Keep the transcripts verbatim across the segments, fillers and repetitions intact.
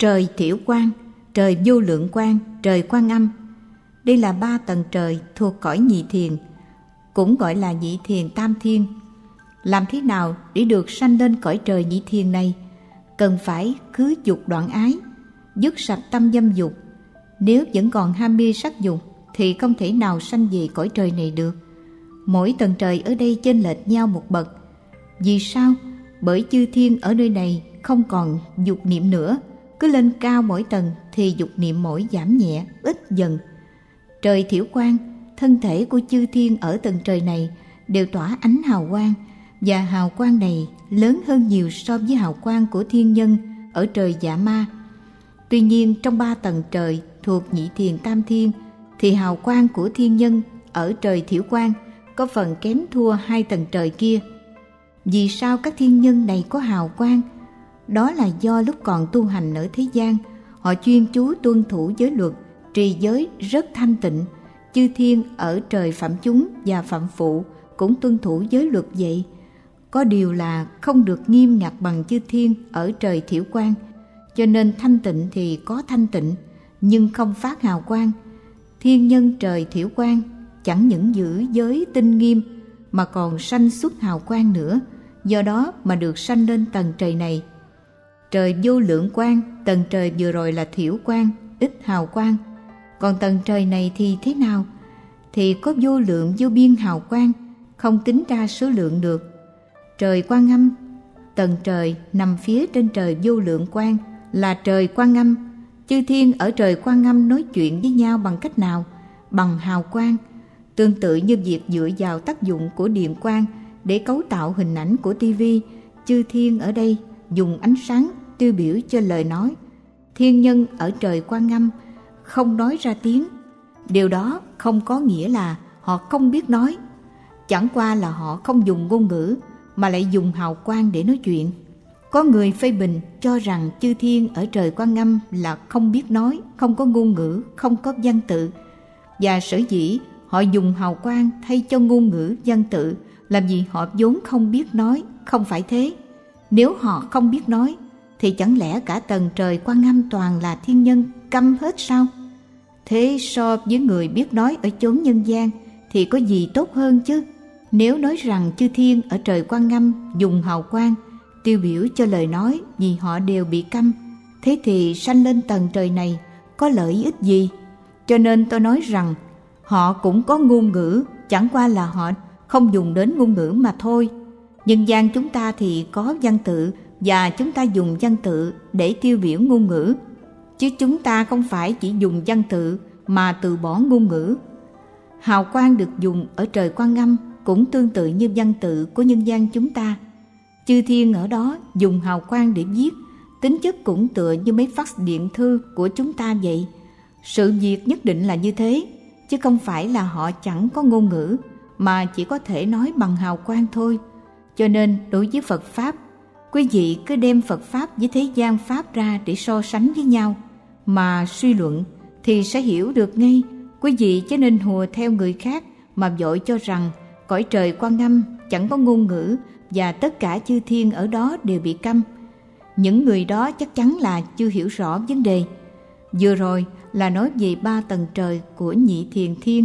trời thiểu quang, trời vô lượng quang, trời Quan Âm. Đây là ba tầng trời thuộc cõi nhị thiền, cũng gọi là nhị thiền tam thiên. Làm thế nào để được sanh lên cõi trời nhị thiền này? Cần phải khứ dục đoạn ái, dứt sạch tâm dâm dục. Nếu vẫn còn ham mê sắc dục thì không thể nào sanh về cõi trời này được. Mỗi tầng trời ở đây chênh lệch nhau một bậc. Vì sao? Bởi chư thiên ở nơi này không còn dục niệm nữa. Cứ lên cao mỗi tầng thì dục niệm mỗi giảm nhẹ, ít dần. Trời thiểu quang, thân thể của chư thiên ở tầng trời này đều tỏa ánh hào quang, và hào quang này lớn hơn nhiều so với hào quang của thiên nhân ở trời Dạ Ma. Tuy nhiên trong ba tầng trời thuộc nhị thiền tam thiên thì hào quang của thiên nhân ở trời thiểu quang có phần kém thua hai tầng trời kia. Vì sao các thiên nhân này có hào quang? Đó là do lúc còn tu hành ở thế gian, họ chuyên chú tuân thủ giới luật, trì giới rất thanh tịnh. Chư thiên ở trời phạm chúng và phạm phụ cũng tuân thủ giới luật vậy. Có điều là không được nghiêm ngặt bằng chư thiên ở trời thiểu quang, cho nên thanh tịnh thì có thanh tịnh, nhưng không phát hào quang. Thiên nhân trời thiểu quang chẳng những giữ giới tinh nghiêm mà còn sanh xuất hào quang nữa, do đó mà được sanh lên tầng trời này. Trời vô lượng quang, tầng trời vừa rồi là thiểu quang, ít hào quang. Còn tầng trời này thì thế nào? Thì có vô lượng vô biên hào quang, không tính ra số lượng được. Trời Quan Âm, tầng trời nằm phía trên trời vô lượng quang là trời Quan Âm. Chư thiên ở trời Quan Âm nói chuyện với nhau bằng cách nào? Bằng hào quang. Tương tự như việc dựa vào tác dụng của điện quang để cấu tạo hình ảnh của tivi, chư thiên ở đây dùng ánh sáng tiêu biểu cho lời nói. Thiên nhân ở trời Quan Âm không nói ra tiếng. Điều đó không có nghĩa là họ không biết nói, chẳng qua là họ không dùng ngôn ngữ mà lại dùng hào quang để nói chuyện. Có người phê bình cho rằng chư thiên ở trời Quan Âm là không biết nói, không có ngôn ngữ, không có văn tự, và sở dĩ họ dùng hào quang thay cho ngôn ngữ văn tự là vì họ vốn không biết nói. Không phải thế. Nếu họ không biết nói thì chẳng lẽ cả tầng trời Quan Âm toàn là thiên nhân câm hết sao? Thế so với người biết nói ở chốn nhân gian thì có gì tốt hơn chứ? Nếu nói rằng chư thiên ở trời Quan Âm dùng hào quang tiêu biểu cho lời nói vì họ đều bị câm, thế thì sanh lên tầng trời này có lợi ích gì? Cho nên tôi nói rằng họ cũng có ngôn ngữ, chẳng qua là họ không dùng đến ngôn ngữ mà thôi. Nhân gian chúng ta thì có văn tự, và chúng ta dùng văn tự để tiêu biểu ngôn ngữ, chứ chúng ta không phải chỉ dùng văn tự mà từ bỏ ngôn ngữ. Hào quang được dùng ở trời Quan Âm cũng tương tự như văn tự của nhân gian chúng ta. Chư thiên ở đó dùng hào quang để viết, tính chất cũng tựa như mấy fax điện thư của chúng ta vậy. Sự việc nhất định là như thế, chứ không phải là họ chẳng có ngôn ngữ mà chỉ có thể nói bằng hào quang thôi. Cho nên đối với Phật Pháp, quý vị cứ đem Phật Pháp với thế gian Pháp ra để so sánh với nhau mà suy luận thì sẽ hiểu được ngay. Quý vị chứ nên hùa theo người khác mà vội cho rằng cõi trời Quan Âm chẳng có ngôn ngữ và tất cả chư thiên ở đó đều bị câm. Những người đó chắc chắn là chưa hiểu rõ vấn đề. Vừa rồi là nói về ba tầng trời của nhị thiền thiên.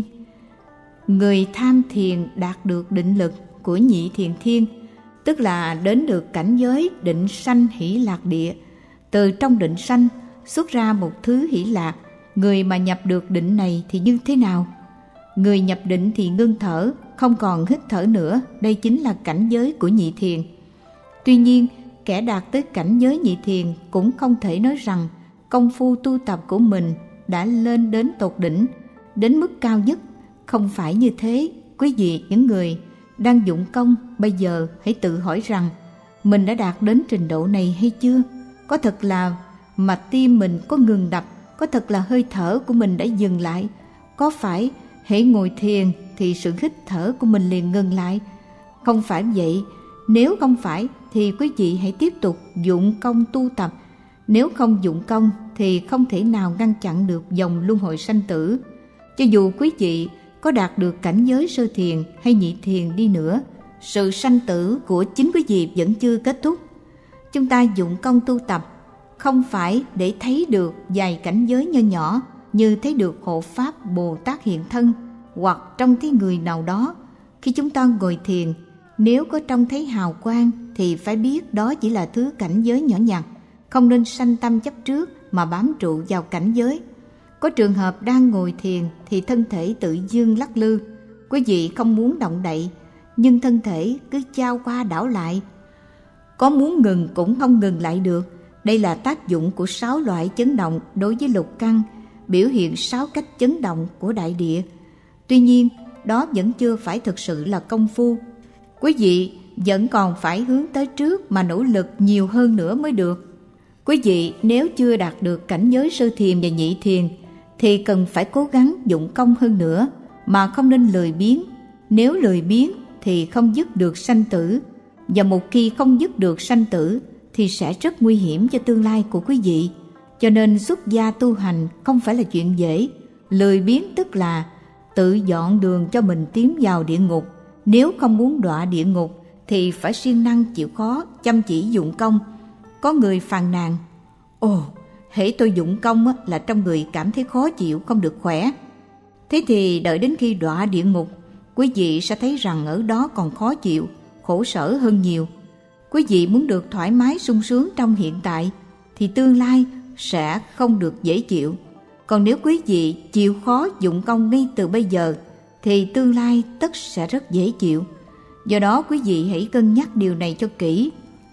Người tham thiền đạt được định lực của nhị thiền thiên, tức là đến được cảnh giới định sanh hỷ lạc địa. Từ trong định sanh xuất ra một thứ hỷ lạc. Người mà nhập được định này thì như thế nào? Người nhập định thì ngưng thở, không còn hít thở nữa. Đây chính là cảnh giới của nhị thiền. Tuy nhiên, kẻ đạt tới cảnh giới nhị thiền cũng không thể nói rằng công phu tu tập của mình đã lên đến tột đỉnh, đến mức cao nhất. Không phải như thế. Quý vị, những người đang dụng công bây giờ hãy tự hỏi rằng mình đã đạt đến trình độ này hay chưa? Có thật là mạch tim mình có ngừng đập? Có thật là hơi thở của mình đã dừng lại? Có phải hễ ngồi thiền thì sự hít thở của mình liền ngừng lại? Không phải vậy. Nếu không phải thì quý vị hãy tiếp tục dụng công tu tập. Nếu không dụng công thì không thể nào ngăn chặn được dòng luân hồi sanh tử. Cho dù quý vị có đạt được cảnh giới sơ thiền hay nhị thiền đi nữa, sự sanh tử của chính quý vị vẫn chưa kết thúc. Chúng ta dụng công tu tập không phải để thấy được vài cảnh giới nho nhỏ như thấy được hộ pháp Bồ Tát hiện thân hoặc trông thấy người nào đó. Khi chúng ta ngồi thiền, nếu có trông thấy hào quang thì phải biết đó chỉ là thứ cảnh giới nhỏ nhặt, không nên sanh tâm chấp trước mà bám trụ vào cảnh giới. Có trường hợp đang ngồi thiền thì thân thể tự dưng lắc lư, quý vị không muốn động đậy, nhưng thân thể cứ chao qua đảo lại. Có muốn ngừng cũng không ngừng lại được. Đây là tác dụng của sáu loại chấn động đối với lục căn, biểu hiện sáu cách chấn động của đại địa. Tuy nhiên, đó vẫn chưa phải thực sự là công phu. Quý vị vẫn còn phải hướng tới trước mà nỗ lực nhiều hơn nữa mới được. Quý vị nếu chưa đạt được cảnh giới sơ thiền và nhị thiền thì cần phải cố gắng dụng công hơn nữa, mà không nên lười biếng. Nếu lười biếng thì không dứt được sanh tử, và một khi không dứt được sanh tử thì sẽ rất nguy hiểm cho tương lai của quý vị. Cho nên xuất gia tu hành không phải là chuyện dễ. Lười biếng tức là tự dọn đường cho mình tiến vào địa ngục. Nếu không muốn đọa địa ngục thì phải siêng năng chịu khó, chăm chỉ dụng công. Có người phàn nàn: ồ, hễ tôi dụng công là trong người cảm thấy khó chịu, không được khỏe. Thế thì đợi đến khi đọa địa ngục, quý vị sẽ thấy rằng ở đó còn khó chịu, khổ sở hơn nhiều. Quý vị muốn được thoải mái sung sướng trong hiện tại thì tương lai sẽ không được dễ chịu. Còn nếu quý vị chịu khó dụng công ngay từ bây giờ thì tương lai tất sẽ rất dễ chịu. Do đó quý vị hãy cân nhắc điều này cho kỹ.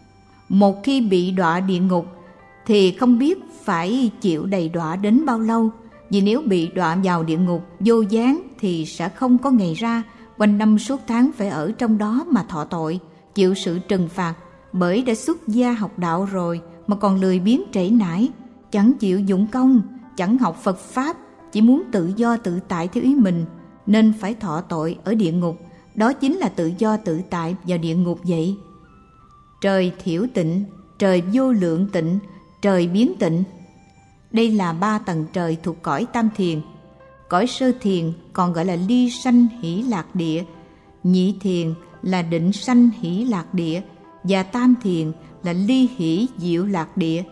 Một khi bị đọa địa ngục thì không biết phải chịu đầy đọa đến bao lâu. Vì nếu bị đọa vào địa ngục vô gián thì sẽ không có ngày ra, quanh năm suốt tháng phải ở trong đó mà thọ tội, chịu sự trừng phạt. Bởi đã xuất gia học đạo rồi mà còn lười biếng trễ nải, chẳng chịu dụng công, chẳng học Phật Pháp, chỉ muốn tự do tự tại theo ý mình, nên phải thọ tội ở địa ngục. Đó chính là tự do tự tại vào địa ngục vậy. Trời thiểu tịnh, trời vô lượng tịnh, trời biến tịnh. Đây là ba tầng trời thuộc cõi tam thiền. Cõi sơ thiền còn gọi là ly sanh hỷ lạc địa, nhị thiền là định sanh hỷ lạc địa, và tam thiền là ly hỷ diệu lạc địa.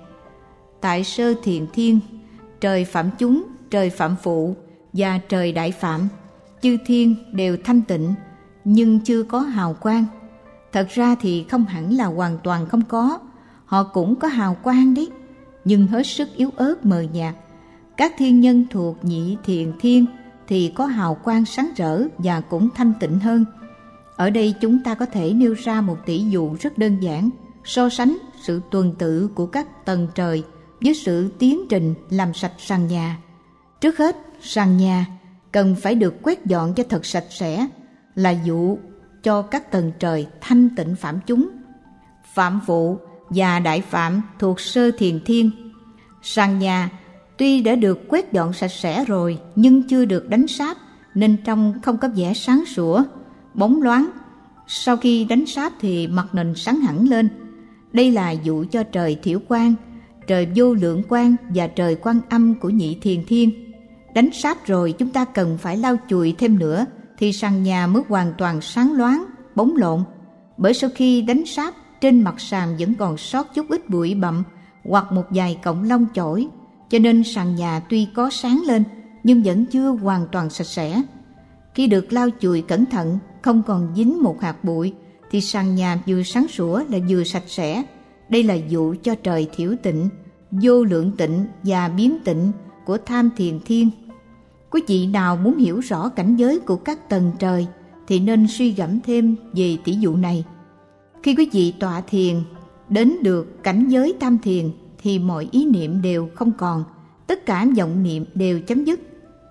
Tại sơ thiền thiên, trời phạm chúng, trời phạm phụ và trời đại phạm, chư thiên đều thanh tịnh nhưng chưa có hào quang. Thật ra thì không hẳn là hoàn toàn không có, họ cũng có hào quang đấy, nhưng hết sức yếu ớt mờ nhạt. Các thiên nhân thuộc nhị thiền thiên thì có hào quang sáng rỡ và cũng thanh tịnh hơn. Ở đây chúng ta có thể nêu ra một tỷ dụ rất đơn giản, so sánh sự tuần tự của các tầng trời với sự tiến trình làm sạch sàn nhà. Trước hết, sàn nhà cần phải được quét dọn cho thật sạch sẽ, là dụ cho các tầng trời thanh tịnh phạm chúng. Phạm phụ và đại phạm thuộc sơ thiền thiên. Sàn nhà tuy đã được quét dọn sạch sẽ rồi nhưng chưa được đánh sáp, nên trông không có vẻ sáng sủa, bóng loáng. Sau khi đánh sáp thì mặt nền sáng hẳn lên. Đây là dụ cho trời thiểu quang, trời vô lượng quang và trời Quan Âm của nhị thiền thiên. Đánh sáp rồi chúng ta cần phải lau chùi thêm nữa thì sàn nhà mới hoàn toàn sáng loáng, bóng lộn. Bởi sau khi đánh sáp, trên mặt sàn vẫn còn sót chút ít bụi bặm hoặc một vài cọng lông chổi, cho nên sàn nhà tuy có sáng lên nhưng vẫn chưa hoàn toàn sạch sẽ. Khi được lau chùi cẩn thận, không còn dính một hạt bụi, thì sàn nhà vừa sáng sủa là vừa sạch sẽ. Đây là dụ cho trời thiểu tịnh, vô lượng tịnh và biến tịnh của tham thiền thiên. Quý vị nào muốn hiểu rõ cảnh giới của các tầng trời thì nên suy gẫm thêm về tỷ dụ này. Khi quý vị tọa thiền đến được cảnh giới tam thiền thì mọi ý niệm đều không còn, tất cả vọng niệm đều chấm dứt.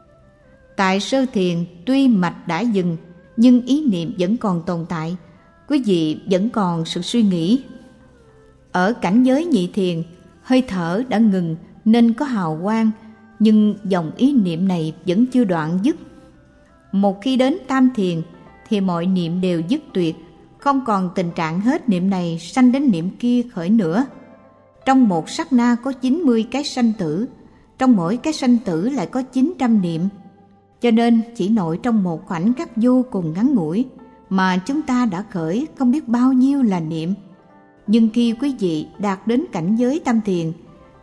Tại sơ thiền tuy mạch đã dừng nhưng ý niệm vẫn còn tồn tại, quý vị vẫn còn sự suy nghĩ. Ở cảnh giới nhị thiền, hơi thở đã ngừng nên có hào quang, nhưng dòng ý niệm này vẫn chưa đoạn dứt. Một khi đến tam thiền thì mọi niệm đều dứt tuyệt, không còn tình trạng hết niệm này sanh đến niệm kia khởi nữa. Trong một sát na có chín mươi cái sanh tử, trong mỗi cái sanh tử lại có chín trăm niệm. Cho nên chỉ nội trong một khoảnh khắc vô cùng ngắn ngủi mà chúng ta đã khởi không biết bao nhiêu là niệm. Nhưng khi quý vị đạt đến cảnh giới tam thiền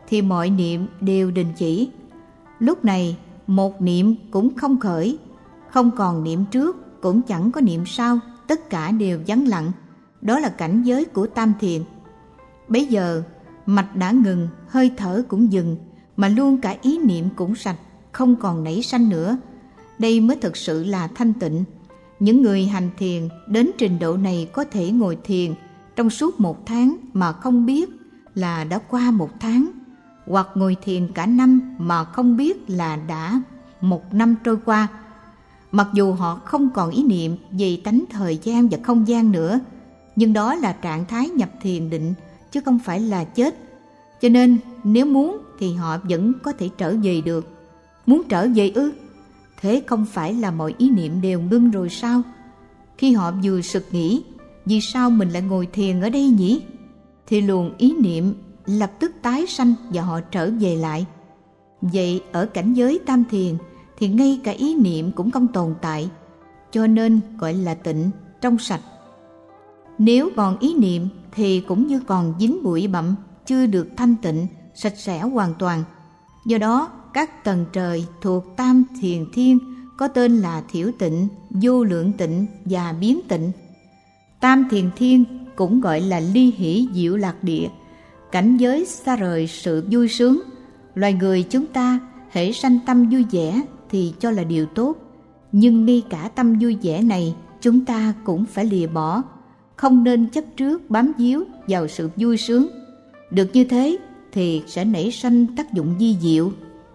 thì mọi niệm đều đình chỉ. Lúc này một niệm cũng không khởi, không còn niệm trước cũng chẳng có niệm sau, tất cả đều vắng lặng. Đó là cảnh giới của tam thiền. Bấy giờ mạch đã ngừng, hơi thở cũng dừng, mà luôn cả ý niệm cũng sạch, không còn nảy sanh nữa. Đây mới thực sự là thanh tịnh. Những người hành thiền đến trình độ này có thể ngồi thiền trong suốt một tháng mà không biết là đã qua một tháng, hoặc ngồi thiền cả năm mà không biết là đã một năm trôi qua. Mặc dù họ không còn ý niệm về tánh thời gian và không gian nữa, nhưng đó là trạng thái nhập thiền định, chứ không phải là chết. Cho nên nếu muốn thì họ vẫn có thể trở về được. Muốn trở về ư? Thế không phải là mọi ý niệm đều ngưng rồi sao? Khi họ vừa sực nghĩ, vì sao mình lại ngồi thiền ở đây nhỉ? Thì luồng ý niệm lập tức tái sanh và họ trở về lại. Vậy ở cảnh giới tam thiền thì ngay cả ý niệm cũng không tồn tại, cho nên gọi là tịnh, trong sạch. Nếu còn ý niệm thì cũng như còn dính bụi bặm, chưa được thanh tịnh, sạch sẽ hoàn toàn. Do đó, các tầng trời thuộc tam thiền thiên có tên là thiểu tịnh, vô lượng tịnh và biến tịnh. Tam thiền thiên cũng gọi là ly hỷ diệu lạc địa, cảnh giới xa rời sự vui sướng. Loài người chúng ta hễ sanh tâm vui vẻ thì cho là điều tốt, nhưng ngay cả tâm vui vẻ này chúng ta cũng phải lìa bỏ, không nên chấp trước bám víu vào sự vui sướng. Được như thế thì sẽ nảy sanh tác dụng vi diệu.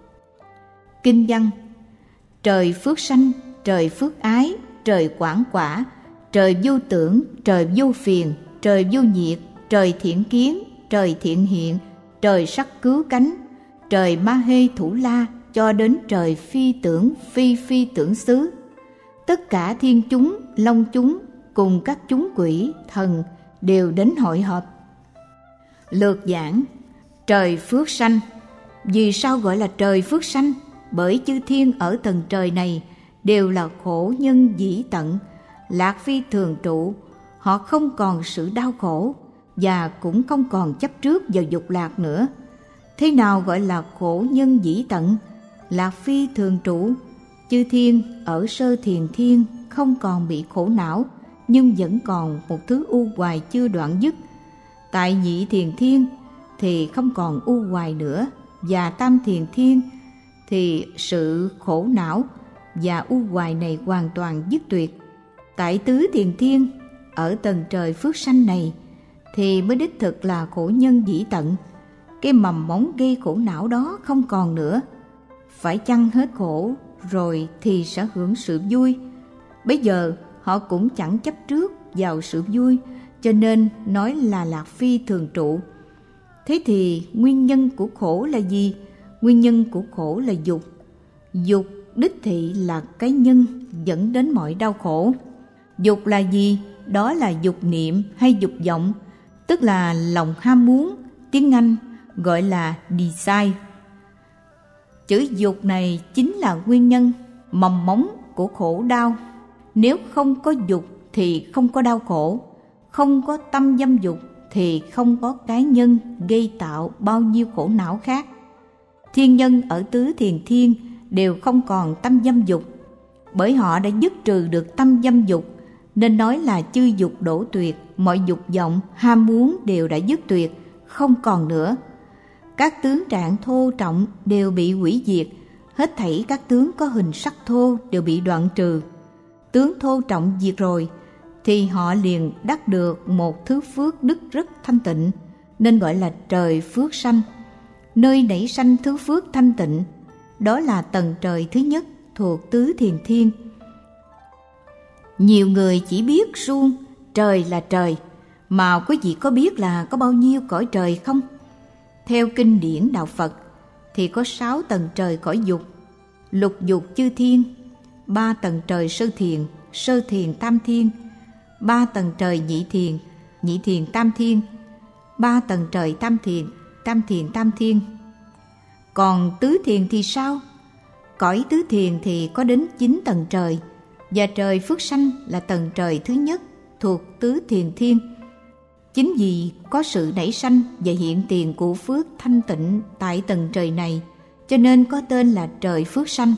Kinh văn: trời phước sanh, trời phước ái, trời quảng quả, trời vô tưởng, trời vô phiền, trời vô nhiệt, trời thiện kiến, trời thiện hiện, trời sắc cứu cánh, trời ma hê thủ la, cho đến trời phi tưởng phi phi tưởng xứ. Tất cả thiên chúng, long chúng cùng các chúng quỷ, thần đều đến hội họp. Lược giảng: trời phước sanh. Vì sao gọi là trời phước sanh? Bởi chư thiên ở tầng trời này đều là khổ nhân dĩ tận, lạc phi thường trụ. Họ không còn sự đau khổ và cũng không còn chấp trước vào dục lạc nữa. Thế nào gọi là khổ nhân dĩ tận, lạc phi thường trụ? Chư thiên ở sơ thiền thiên không còn bị khổ não, nhưng vẫn còn một thứ u hoài chưa đoạn dứt. Tại nhị thiền thiên thì không còn u hoài nữa, và tam thiền thiên thì sự khổ não và u hoài này hoàn toàn dứt tuyệt. Tại tứ thiền thiên, ở tầng trời phước sanh này thì mới đích thực là khổ nhân dĩ tận. Cái mầm móng gây khổ não đó không còn nữa. Phải chăng hết khổ rồi thì sẽ hưởng sự vui? Bây giờ họ cũng chẳng chấp trước vào sự vui, cho nên nói là lạc phi thường trụ. Thế thì nguyên nhân của khổ là gì? Nguyên nhân của khổ là dục. Dục đích thị là cái nhân dẫn đến mọi đau khổ. Dục là gì? Đó là dục niệm hay dục vọng, tức là lòng ham muốn, tiếng Anh gọi là desire. Chữ dục này chính là nguyên nhân, mầm móng của khổ đau. Nếu không có dục thì không có đau khổ, không có tâm dâm dục thì không có cái nhân gây tạo bao nhiêu khổ não khác. Thiên nhân ở tứ thiền thiên đều không còn tâm dâm dục, bởi họ đã dứt trừ được tâm dâm dục, nên nói là chư dục đổ tuyệt, mọi dục vọng, ham muốn đều đã dứt tuyệt, không còn nữa. Các tướng trạng thô trọng đều bị hủy diệt, hết thảy các tướng có hình sắc thô đều bị đoạn trừ. Tướng thô trọng diệt rồi thì họ liền đắc được một thứ phước đức rất thanh tịnh, nên gọi là trời phước sanh. Nơi nảy sanh thứ phước thanh tịnh, đó là tầng trời thứ nhất thuộc tứ thiền thiên. Nhiều người chỉ biết suông trời là trời, mà quý vị có biết là có bao nhiêu cõi trời không? Theo kinh điển đạo Phật thì có sáu tầng trời cõi dục: lục dục chư thiên, ba tầng trời sơ thiền, sơ thiền tam thiên, ba tầng trời nhị thiền, nhị thiền tam thiên, ba tầng trời tam thiền, tam thiền tam thiên. Còn tứ thiền thì sao? Cõi tứ thiền thì có đến chín tầng trời, và trời phước sanh là tầng trời thứ nhất thuộc tứ thiền thiên. Chính vì có sự nảy sanh và hiện tiền của phước thanh tịnh tại tầng trời này, cho nên có tên là trời phước sanh.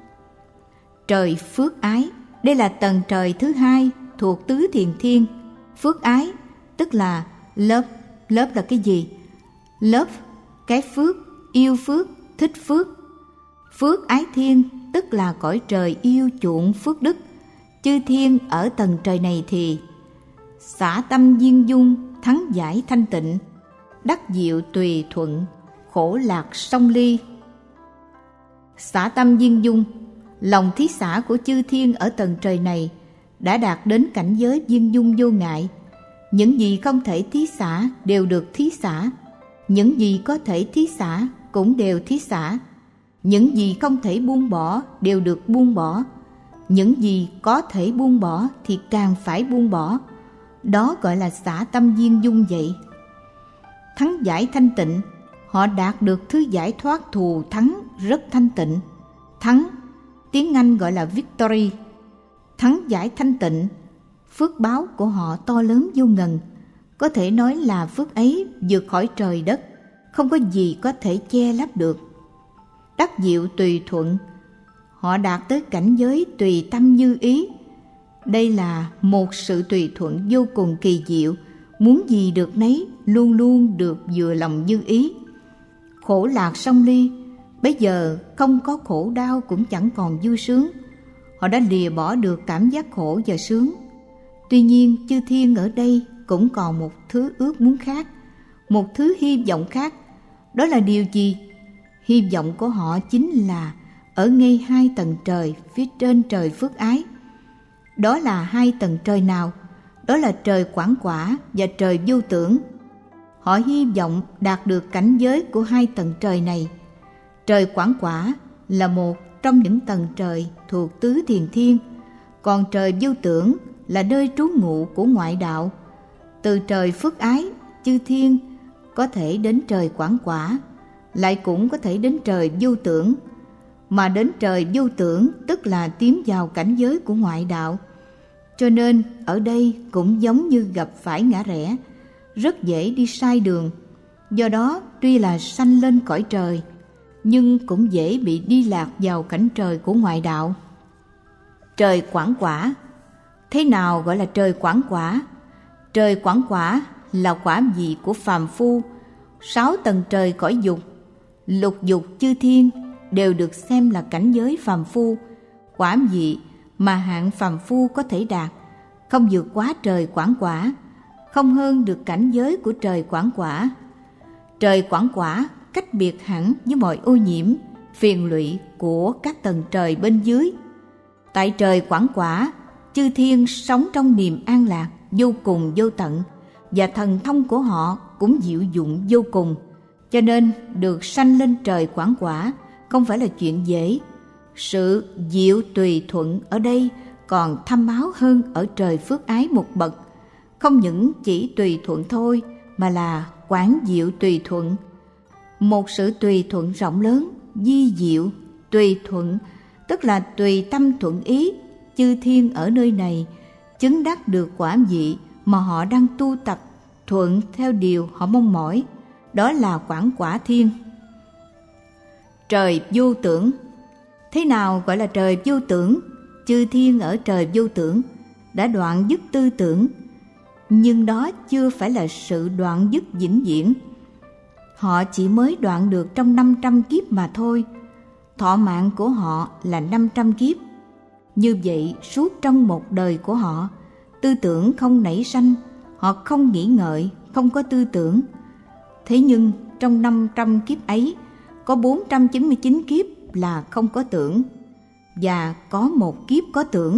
Trời phước ái, đây là tầng trời thứ hai thuộc tứ thiền thiên. Phước ái tức là love. Love là cái gì? Love, cái phước, yêu phước, thích phước. Phước ái thiên tức là cõi trời yêu chuộng phước đức. Chư thiên ở tầng trời này thì xả tâm viên dung, thắng giải thanh tịnh, đắc diệu tùy thuận, khổ lạc song ly. Xả tâm viên dung, lòng thí xả của chư thiên ở tầng trời này đã đạt đến cảnh giới viên dung vô ngại. Những gì không thể thí xả đều được thí xả, những gì có thể thí xả cũng đều thí xả, những gì không thể buông bỏ đều được buông bỏ, những gì có thể buông bỏ thì càng phải buông bỏ. Đó gọi là xả tâm viên dung vậy. Thắng giải thanh tịnh, họ đạt được thứ giải thoát thù thắng rất thanh tịnh. Thắng, tiếng Anh gọi là victory. Thắng giải thanh tịnh, phước báo của họ to lớn vô ngần. Có thể nói là phước ấy vượt khỏi trời đất, không có gì có thể che lấp được. Đắc diệu tùy thuận, họ đạt tới cảnh giới tùy tâm như ý. Đây là một sự tùy thuận vô cùng kỳ diệu, muốn gì được nấy, luôn luôn được vừa lòng như ý. Khổ lạc song ly, bây giờ không có khổ đau cũng chẳng còn vui sướng. Họ đã lìa bỏ được cảm giác khổ và sướng. Tuy nhiên chư thiên ở đây cũng còn một thứ ước muốn khác, một thứ hy vọng khác. Đó là điều gì? Hy vọng của họ chính là ở ngay hai tầng trời phía trên trời phước ái. Đó là hai tầng trời nào? Đó là trời quảng quả và trời vô tưởng. Họ hy vọng đạt được cảnh giới của hai tầng trời này. Trời quảng quả là một trong những tầng trời thuộc tứ thiền thiên, còn trời vô tưởng là nơi trú ngụ của ngoại đạo. Từ trời phước ái, chư thiên có thể đến trời quảng quả, lại cũng có thể đến trời vô tưởng. Mà đến trời vô tưởng tức là tiến vào cảnh giới của ngoại đạo. Cho nên ở đây cũng giống như gặp phải ngã rẽ, rất dễ đi sai đường. Do đó tuy là sanh lên cõi trời, nhưng cũng dễ bị đi lạc vào cảnh trời của ngoại đạo. Trời quảng quả. Thế nào gọi là trời quảng quả? Trời quảng quả là quả vị của phàm phu. Sáu tầng trời cõi dục, lục dục chư thiên đều được xem là cảnh giới phàm phu. Quả vị mà hạng phàm phu có thể đạt, không vượt quá trời quảng quả, không hơn được cảnh giới của trời quảng quả. Trời quảng quả cách biệt hẳn với mọi ô nhiễm, phiền lụy của các tầng trời bên dưới. Tại trời quảng quả, chư thiên sống trong niềm an lạc vô cùng vô tận, và thần thông của họ cũng diệu dụng vô cùng, cho nên được sanh lên trời quảng quả không phải là chuyện dễ. Sự diệu tùy thuận ở đây còn thâm áo hơn ở trời phước ái một bậc. Không những chỉ tùy thuận thôi, mà là quảng diệu tùy thuận. Một sự tùy thuận rộng lớn, vi diệu. Tùy thuận tức là tùy tâm thuận ý. Chư thiên ở nơi này chứng đắc được quả vị mà họ đang tu tập, thuận theo điều họ mong mỏi. Đó là quảng quả thiên. Trời vô tưởng. Thế nào gọi là trời vô tưởng? Chư thiên ở trời vô tưởng đã đoạn dứt tư tưởng, nhưng đó chưa phải là sự đoạn dứt vĩnh viễn. Họ chỉ mới đoạn được trong năm trăm kiếp mà thôi. Thọ mạng của họ là năm trăm kiếp. Như vậy suốt trong một đời của họ, tư tưởng không nảy sanh, họ không nghĩ ngợi, không có tư tưởng. Thế nhưng trong năm trăm kiếp ấy, có bốn trăm chín mươi chín kiếp là không có tưởng, và có một kiếp có tưởng.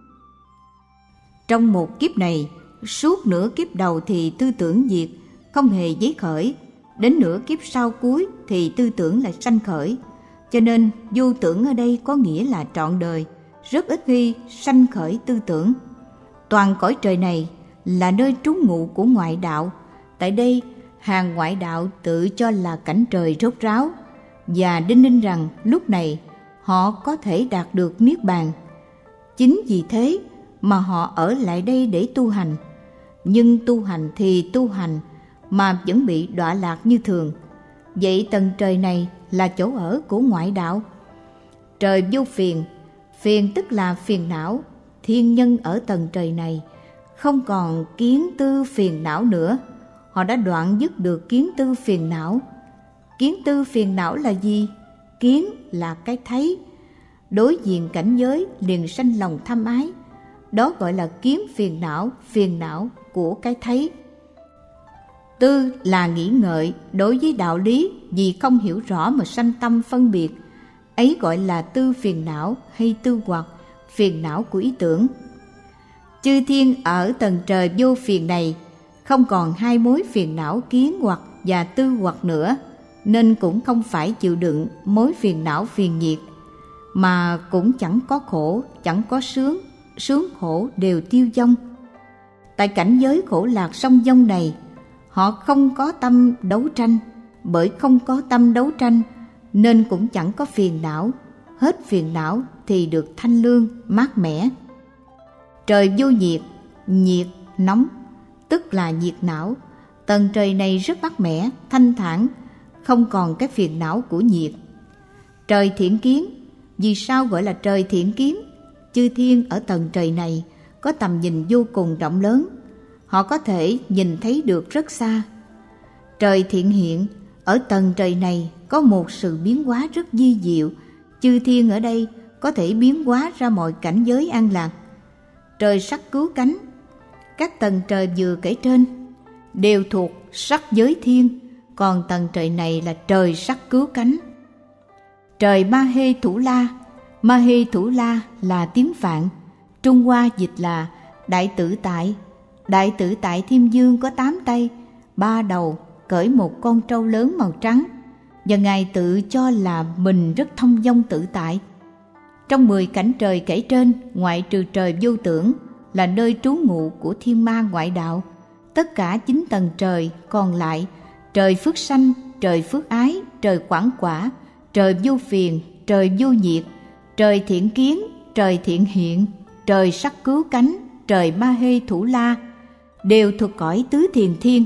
Trong một kiếp này, suốt nửa kiếp đầu thì tư tưởng diệt, không hề giấy khởi. Đến nửa kiếp sau cuối thì tư tưởng lại sanh khởi. Cho nên vô tưởng ở đây có nghĩa là trọn đời, rất ít khi sanh khởi tư tưởng. Toàn cõi trời này là nơi trú ngụ của ngoại đạo. Tại đây, hàng ngoại đạo tự cho là cảnh trời rốt ráo, và đinh ninh rằng lúc này họ có thể đạt được niết bàn. Chính vì thế mà họ ở lại đây để tu hành. nhưng tu hành thì tu hành mà vẫn bị đọa lạc như thường. Vậy tầng trời này là chỗ ở của ngoại đạo. Trời vô phiền, phiền tức là phiền não. Thiên nhân ở tầng trời này không còn kiến tư phiền não nữa. Họ đã đoạn dứt được kiến tư phiền não. Kiến tư phiền não là gì? Kiến là cái thấy. Đối diện cảnh giới liền sanh lòng tham ái. Đó gọi là kiến phiền não, phiền não của cái thấy. Tư là nghĩ ngợi đối với đạo lý vì không hiểu rõ mà sanh tâm phân biệt. Ấy gọi là tư phiền não hay tư hoặc, phiền não của ý tưởng. Chư thiên ở tầng trời vô phiền này không còn hai mối phiền não kiến hoặc và tư hoặc nữa, nên cũng không phải chịu đựng mối phiền não phiền nhiệt, mà cũng chẳng có khổ, chẳng có sướng, sướng khổ đều tiêu vong. Tại cảnh giới khổ lạc song vong này, họ không có tâm đấu tranh. Bởi không có tâm đấu tranh nên cũng chẳng có phiền não. Hết phiền não thì được thanh lương, mát mẻ. Trời vô nhiệt, nhiệt, nóng, tức là nhiệt não. Tầng trời này rất mát mẻ, thanh thản, không còn cái phiền não của nhiệt. Trời thiện kiến. Vì sao gọi là trời thiện kiến? Chư thiên ở tầng trời này có tầm nhìn vô cùng rộng lớn. Họ có thể nhìn thấy được rất xa. Trời thiện hiện. Ở tầng trời này có một sự biến hóa rất vi diệu. Chư thiên ở đây có thể biến hóa ra mọi cảnh giới an lạc. Trời sắc cứu cánh. Các tầng trời vừa kể trên đều thuộc sắc giới thiên, còn tầng trời này là trời sắc cứu cánh. Trời Ma Hê Thủ La. Ma Hê Thủ La là tiếng Phạn, Trung Hoa dịch là Đại Tự Tại. Đại Tự Tại Thiên Dương có tám tay, ba đầu, cởi một con trâu lớn màu trắng, và Ngài tự cho là mình rất thông dong tự tại. Trong mười cảnh trời kể trên, ngoại trừ trời vô tưởng là nơi trú ngụ của thiên ma ngoại đạo, tất cả chín tầng trời còn lại, trời phước sanh, trời phước ái, trời quảng quả, trời vô phiền, trời vô nhiệt, trời thiện kiến, trời thiện hiện, trời sắc cứu cánh, trời Ma Hê Thủ La, đều thuộc cõi tứ thiền thiên.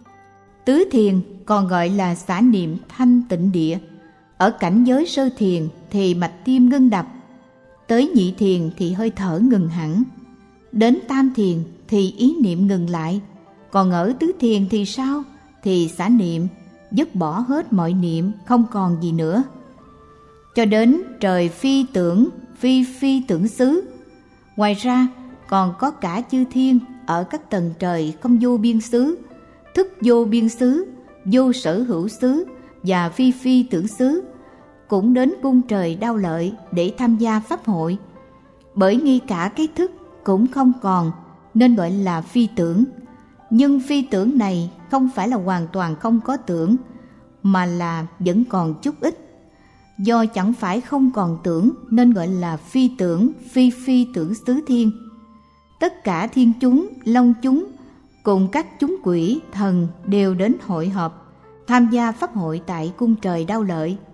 Tứ thiền còn gọi là xả niệm thanh tịnh địa. Ở cảnh giới sơ thiền thì mạch tim ngưng đập, tới nhị thiền thì hơi thở ngừng hẳn, đến tam thiền thì ý niệm ngừng lại. Còn ở tứ thiền thì sao? Thì xả niệm, dứt bỏ hết mọi niệm, không còn gì nữa. Cho đến trời phi tưởng, phi phi tưởng xứ. Ngoài ra còn có cả chư thiên ở các tầng trời không vô biên xứ, thức vô biên xứ, vô sở hữu xứ và phi phi tưởng xứ, cũng đến cung trời Đao Lợi để tham gia pháp hội. Bởi ngay cả cái thức cũng không còn nên gọi là phi tưởng. Nhưng phi tưởng này không phải là hoàn toàn không có tưởng, mà là vẫn còn chút ít. Do chẳng phải không còn tưởng nên gọi là phi tưởng, phi phi tưởng xứ thiên. Tất cả thiên chúng, long chúng cùng các chúng quỷ, thần đều đến hội họp, tham gia pháp hội tại cung trời Đao Lợi.